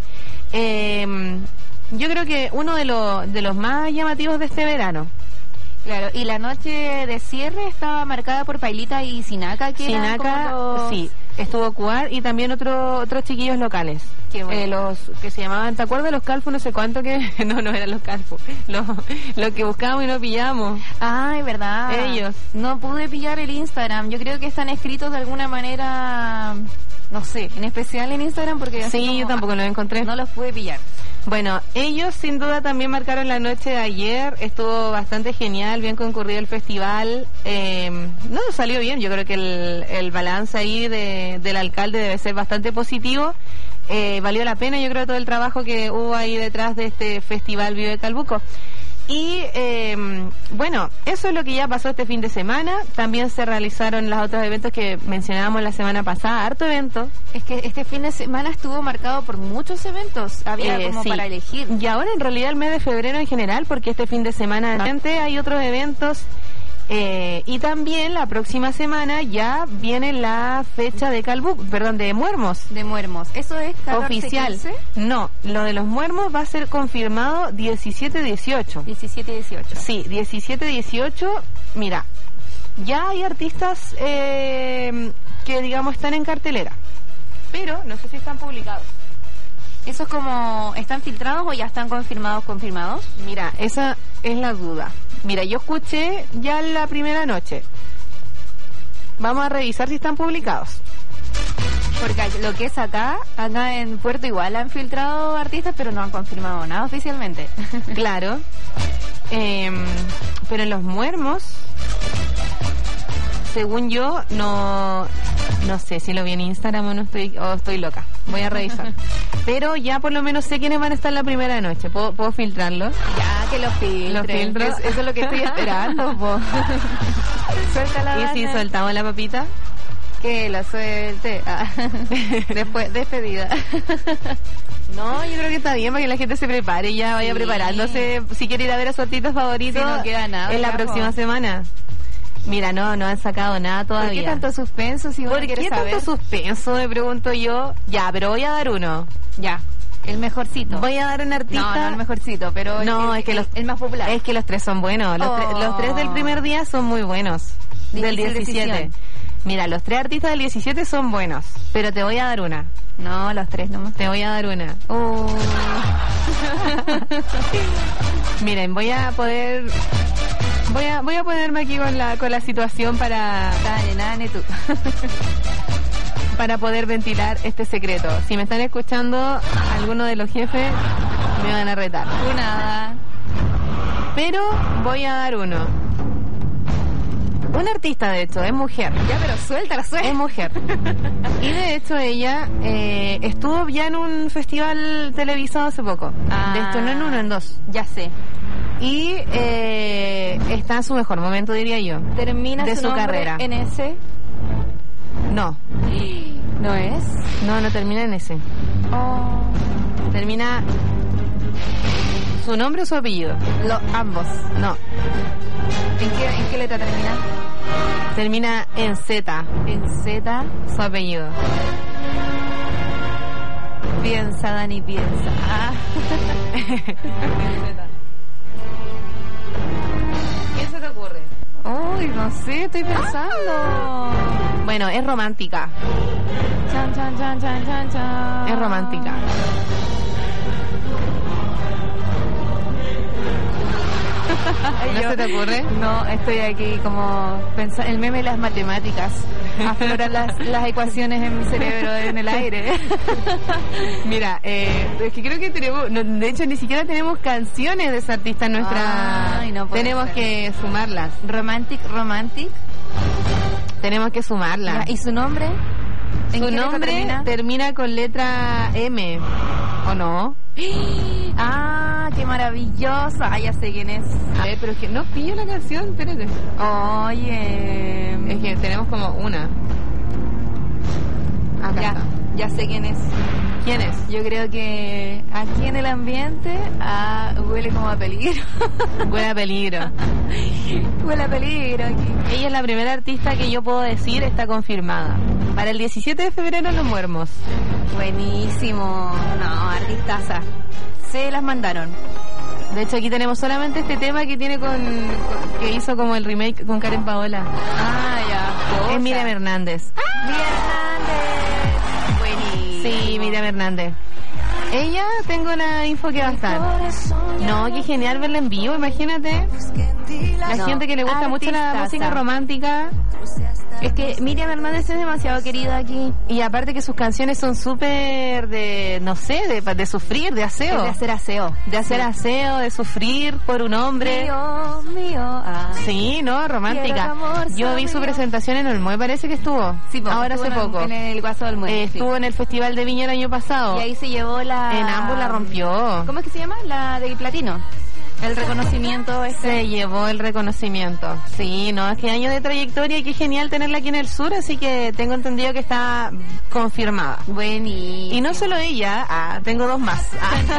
Yo creo que uno de los más llamativos de este verano. Claro, y la noche de cierre estaba marcada por Pailita y Sinaka, que eran como los... sí, estuvo Cuar y también otros chiquillos locales. Qué bueno. Los que se llamaban, ¿te acuerdas los Calfu? No sé cuánto que... No eran los Calfu. Los que buscábamos y no pillamos. Ay, verdad. Ellos. No pude pillar el Instagram. Yo creo que están escritos de alguna manera, no sé, en especial en Instagram porque... Sí, yo tampoco los encontré. No los pude pillar. Bueno, ellos sin duda también marcaron la noche de ayer, estuvo bastante genial, bien concurrido el festival, no salió bien, yo creo que el balance ahí del alcalde debe ser bastante positivo, valió la pena yo creo todo el trabajo que hubo ahí detrás de este festival Vive Calbuco. Y bueno, eso es lo que ya pasó este fin de semana. También se realizaron los otros eventos que mencionábamos la semana pasada, harto evento. Es que este fin de semana estuvo marcado por muchos eventos, había como sí. para elegir. Y ahora en realidad el mes de febrero en general, porque este fin de semana hay otros eventos Y también la próxima semana ya viene la fecha de de Muermos. De Muermos. ¿Eso es 14, oficial? 15? No, lo de los Muermos va a ser confirmado 17-18. 17-18. Sí, 17-18. Mira, ya hay artistas que, digamos, están en cartelera, pero no sé si están publicados. ¿Eso es como, están filtrados o ya están confirmados? Mira, esa es la duda. Mira, yo escuché ya la primera noche. Vamos a revisar si están publicados. Porque lo que es acá en Puerto igual han filtrado artistas, pero no han confirmado nada oficialmente. Claro. Pero en los Muermos, según yo, no sé si lo vi en Instagram o estoy loca. Voy a revisar. Pero ya por lo menos sé quiénes van a estar la primera noche. ¿Puedo filtrarlo? Ya, que los filtren. Los filtro. Eso es lo que estoy esperando, po. Suéltala. ¿Y si soltamos la papita? Que la suelte. Después, despedida. No, yo creo que está bien para que la gente se prepare y ya vaya preparándose. Si quiere ir a ver a su artista favorito, no queda nada, en la próxima semana. Mira, no han sacado nada todavía. ¿Por qué tanto suspenso? Si ¿Por qué tanto suspenso? Me pregunto yo. Ya, pero voy a dar uno. Ya, el mejorcito. Voy a dar un artista. No el mejorcito, pero no, es que el más popular. Es que los tres son buenos. Los tres del primer día son muy buenos. Del 17. Decisión. Mira, los tres artistas del 17 son buenos, pero te voy a dar una. No, los tres nomás. Te voy a dar una. Miren, voy a ponerme aquí con la situación para... Dale, tú. Para poder ventilar este secreto. Si me están escuchando, alguno de los jefes me van a retar. Nada. Pero voy a dar uno. Una artista, de hecho, es mujer. Ya, pero suelta. Es mujer. Y de hecho ella estuvo ya en un festival televisado hace poco. De esto no en uno, en dos. Ya sé. Y está en su mejor momento, diría yo. ¿Termina de su carrera en ese? No. ¿No es? No termina en ese. Termina... ¿Su nombre o su apellido? Ambos. No. ¿En qué letra termina? Termina en Z. ¿En Z? Su apellido. Piensa, Dani, piensa. ¿Qué se te ocurre? Uy, no sé, estoy pensando. Bueno, es romántica. Chan. Es romántica. ¿No se te ocurre? No, estoy aquí como pensando, el meme de las matemáticas. Afloran las ecuaciones en mi cerebro, en el aire. Mira, es que creo que tenemos, de hecho ni siquiera tenemos canciones de esa artista en nuestra... Ay, no tenemos que sumarlas. Romantic. Tenemos que sumarlas. ¿Y su nombre? Su nombre termina con letra M, ¿o no? ¡Ah, qué maravillosa! Ya sé quién es. A ver, pero es que no pillo la canción, espérate. Oye. Es que tenemos como una. Acá ya sé quién es. ¿Quién es? Yo creo que aquí en el ambiente huele como a peligro. Huele a peligro. Huele a peligro aquí. Ella es la primera artista que yo puedo decir está confirmada. Para el 17 de febrero en Los Muermos. Buenísimo. No, artistaza. Se las mandaron. De hecho, aquí tenemos solamente este tema que tiene que hizo como el remake con Karen Paola. Ya. Es Miriam Hernández. Miriam Hernández. Buenísimo. Sí, Miriam Hernández. Ella, tengo una info que va a estar. No, qué genial verla en vivo, imagínate. La gente que le gusta mucho la música romántica. Es que Miriam Hernández es demasiado querida aquí. Y aparte que sus canciones son súper de, no sé, de sufrir, de aseo. De hacer aseo. De hacer aseo, de sufrir por un hombre. Mío. Sí, ¿no? Romántica. Yo vi su presentación en Olmué, parece que estuvo. Sí, ahora hace poco. En el Guaso del Olmué. Estuvo en el Festival de Viña el año pasado. Y ahí se llevó En ambos la rompió. ¿Cómo es que se llama? La de platino. El reconocimiento Se llevó el reconocimiento. Sí, no, es que años de trayectoria y qué genial tenerla aquí en el sur, así que tengo entendido que está confirmada. Buenísimo. Y no solo ella, tengo dos más.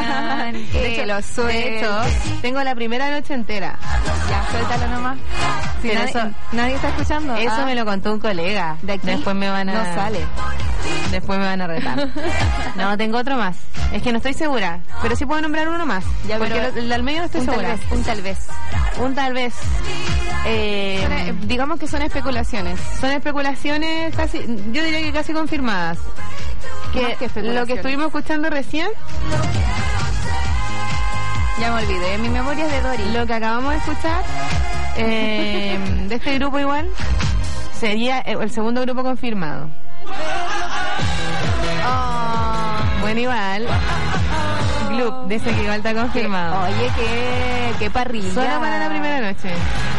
De hecho, tengo la primera noche entera. Ya, suéltalo nomás. Si nadie está escuchando. Eso me lo contó un colega. De aquí después me van a... no sale. Después me van a retar. No, tengo otro más. Es que no estoy segura. Pero sí puedo nombrar uno más. Ya, porque el del medio no estoy segura. Un tal vez. Un tal vez. Digamos que son especulaciones. Son especulaciones casi, yo diría que casi confirmadas. Que lo que estuvimos escuchando recién. Ya me olvidé, mi memoria es de Dory. Lo que acabamos de escuchar de este grupo igual sería el segundo grupo confirmado. Bueno, igual Gloop dice que igual está confirmado. Oye, qué parrilla. Solo para la primera noche.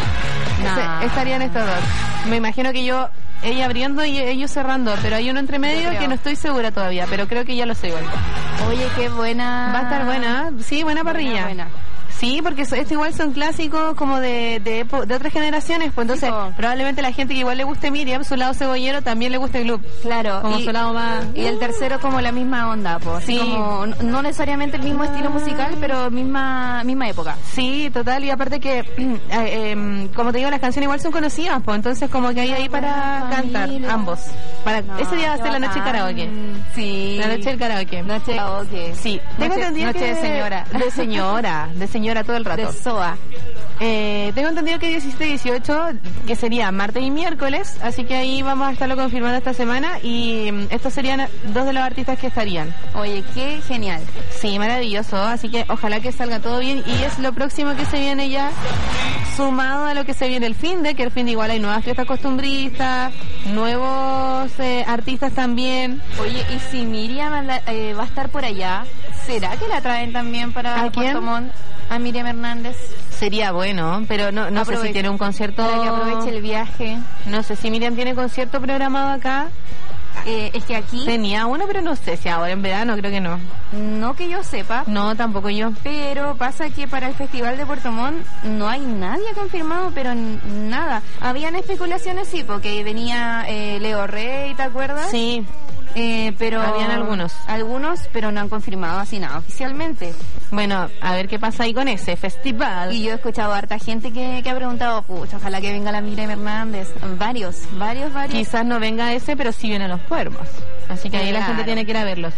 Estarían estos dos. Me imagino que ella abriendo y ellos cerrando, pero hay uno entre medio que no estoy segura todavía, pero creo que ya lo sé igual. Oye, qué buena. Va a estar buena, sí, buena parrilla. Buena. Sí, porque esto igual son clásicos como de otras generaciones, pues entonces probablemente la gente que igual le guste Miriam, su lado cebollero, también le guste Gloop. Claro. Como su lado más... Y el tercero como la misma onda, pues. Sí. Como, no necesariamente el mismo estilo musical, pero misma época. Sí, total, y aparte que, como te digo, las canciones igual son conocidas, pues entonces como que hay ahí para cantar, ambos. Ese día va a ser la noche de karaoke. Sí. La noche del karaoke. Noche de karaoke. Sí. Tengo entendido noche que... de señora. De señora todo el rato. De SOA. Tengo entendido que 17 y 18, que sería martes y miércoles, así que ahí vamos a estarlo confirmando esta semana y estos serían dos de los artistas que estarían. Oye, qué genial. Sí, maravilloso, así que ojalá que salga todo bien y es lo próximo que se viene ya, sumado a lo que se viene el finde, que el finde igual hay nuevas fiestas costumbristas, nuevos artistas también. Oye, y si Miriam va a estar por allá, ¿será que la traen también para Puerto Montt? A Miriam Hernández. Sería bueno, pero no sé si tiene un concierto... Para que aproveche el viaje. No sé si Miriam tiene concierto programado acá. Es que aquí... Tenía uno, pero no sé si ahora en verano, creo que no. No que yo sepa. No, tampoco yo. Pero pasa que para el Festival de Puerto Montt no hay nadie confirmado, pero nada. Habían especulaciones, sí, porque venía Leo Rey, ¿te acuerdas? Sí. Pero habían algunos, pero no han confirmado así nada oficialmente. Bueno, a ver qué pasa ahí con ese festival. Y yo he escuchado a harta gente que ha preguntado, pucha, ojalá que venga la Miriam Hernández. Varios. Quizás no venga ese, pero sí vienen los cuervos. Así que ahí la gente tiene que ir a verlos.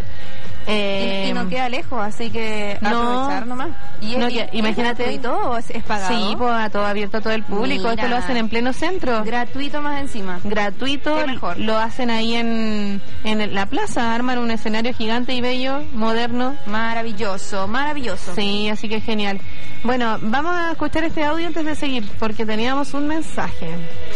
Y no queda lejos, así que aprovechar nomás. Y imagínate, ¿es gratuito o es pagado? Sí, pues todo abierto a todo el público. Mira, esto lo hacen en pleno centro. Gratuito más encima. Gratuito. Qué mejor. Lo hacen ahí en la plaza, arman un escenario gigante y bello, moderno. Maravilloso. Sí, así que genial. Bueno, vamos a escuchar este audio antes de seguir, porque teníamos un mensaje.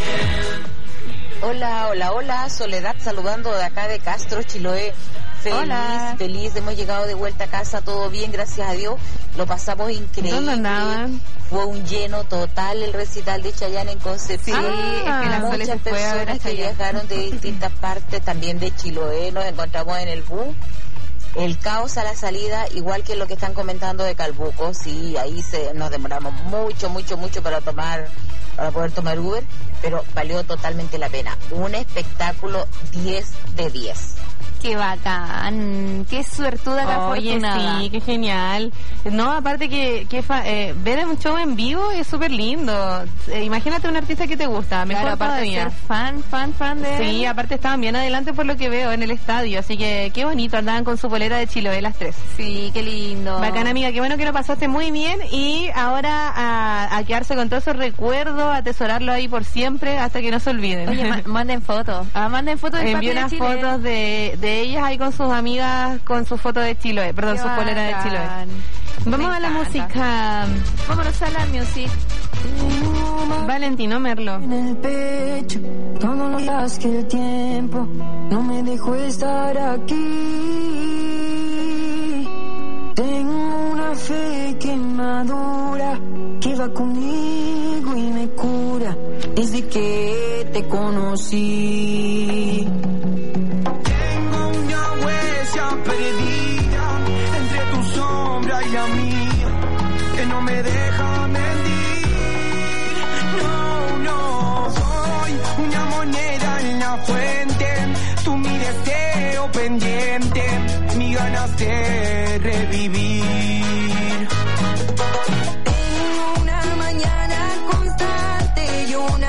Hola, Soledad saludando de acá de Castro, Chiloé. Feliz, hemos llegado de vuelta a casa, todo bien, gracias a Dios, lo pasamos increíble. ¿Dónde andaban? Fue un lleno total el recital de Chayanne en Concepción. Sí, es que muchas personas que viajaron de distintas partes, también de Chiloé, nos encontramos en el bus. El caos a la salida, igual que lo que están comentando de Calbuco, sí, ahí nos demoramos mucho para poder tomar Uber, pero valió totalmente la pena. Un espectáculo 10 de 10. Qué bacán, qué suertuda la afortunada. Sí, qué genial. No, aparte que ver un show en vivo es súper lindo. Imagínate un artista que te gusta, mejor aparte todavía. De ser fan de él. Sí, aparte estaban bien adelante por lo que veo en el estadio, así que qué bonito, andaban con su polera de Chiloé las tres. Sí, qué lindo. Bacán, amiga, qué bueno que lo pasaste muy bien y ahora a quedarse con todos esos recuerdos, a atesorarlo ahí por siempre hasta que no se olviden. Oye, manden fotos. Manden fotos del Envío unas fotos de ellas ahí con sus amigas, con su foto de Chiloé, perdón, su polera de Chiloé. Vamos a la música. Vámonos a la music. Valentino Merlo. En el pecho, todos los días que el tiempo no me dejó estar aquí. Tengo una fe que madura, que va conmigo y me cura desde que te conocí. Perdida entre tu sombra y la mía, que no me deja mentir. No, soy una moneda en la fuente, tú mi deseo pendiente, mi ganas de revivir. Tengo una mañana constante y una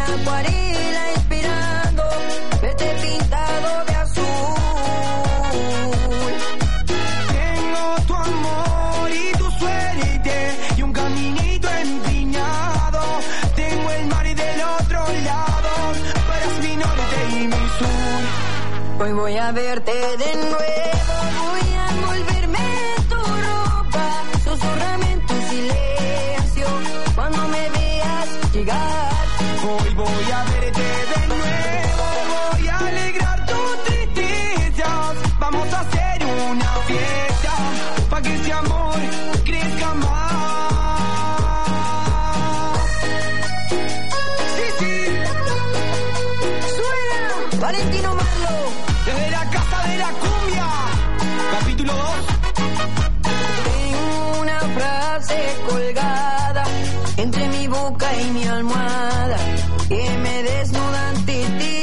Hoy voy a verte de nuevo, voy a envolverme en tu ropa, susurrame en tu silencio, cuando me veas llegar. Hoy voy a verte de nuevo, voy a alegrar tus tristezas, vamos a hacer una fiesta, pa' que ese amor crezca más. Valentino Marlo, desde la casa de la cumbia, capítulo 2. Tengo una frase colgada entre mi boca y mi almohada que me desnuda ante ti.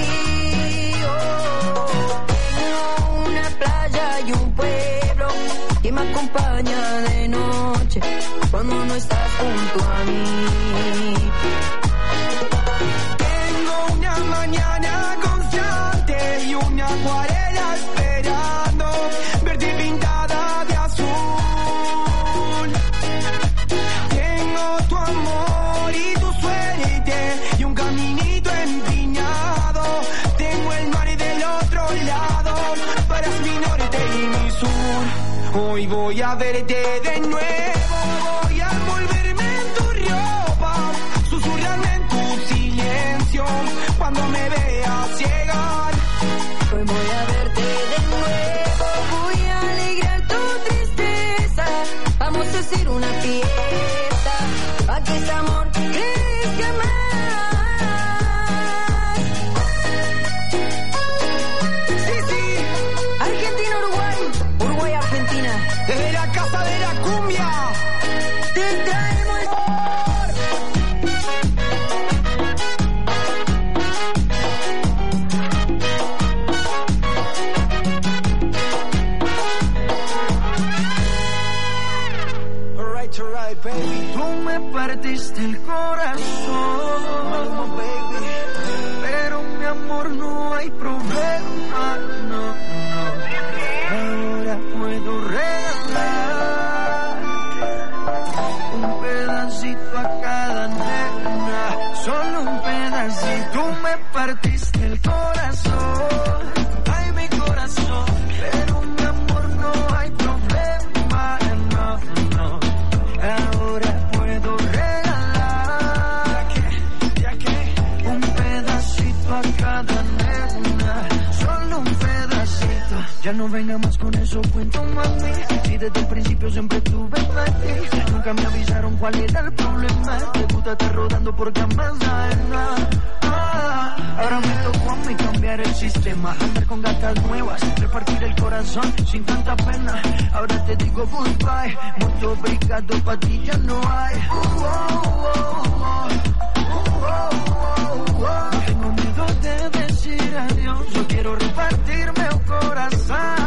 Tengo una playa y un pueblo que me acompaña de noche cuando no estás junto a mí. Tengo una mañana constante y una acuarela esperando verte pintada de azul. Tengo tu amor y tu suerte y un caminito empinado. Tengo el mar del otro lado, para mi norte y mi sur. Hoy voy a verte de nuevo, voy a envolverme en tu ropa, susurrarme en tu silencio, cuando me veas llegar. Hoy voy a verte de nuevo, voy a alegrar tu tristeza, vamos a hacer una fiesta, pa' que ese amor crezca más. Sí, Argentina, Uruguay, Uruguay, Argentina, desde la casa de la cumbia, te traemos el alright, baby. Tú me partiste el corazón, baby. Pero mi amor, no hay problema, no. Ahora puedo regalar un pedacito a cada nena, solo un pedacito. Tú me partiste el corazón, ay, mi corazón. Pero mi amor, no hay problema, no. Ahora puedo regalar un pedacito a cada nena, solo un pedacito. Ya no venga más con eso, cuento, mami. Si desde el principio siempre tuve para ti, nunca me avisaron cuál era el problema. Te gusta estar rodando por camas ajenas. Ahora me tocó a mí cambiar el sistema, andar con gatas nuevas, repartir el corazón sin tanta pena. Ahora te digo goodbye, mucho obrigado, pa' ti ya no hay. No tengo miedo de decir adiós, yo quiero repartirme un corazón.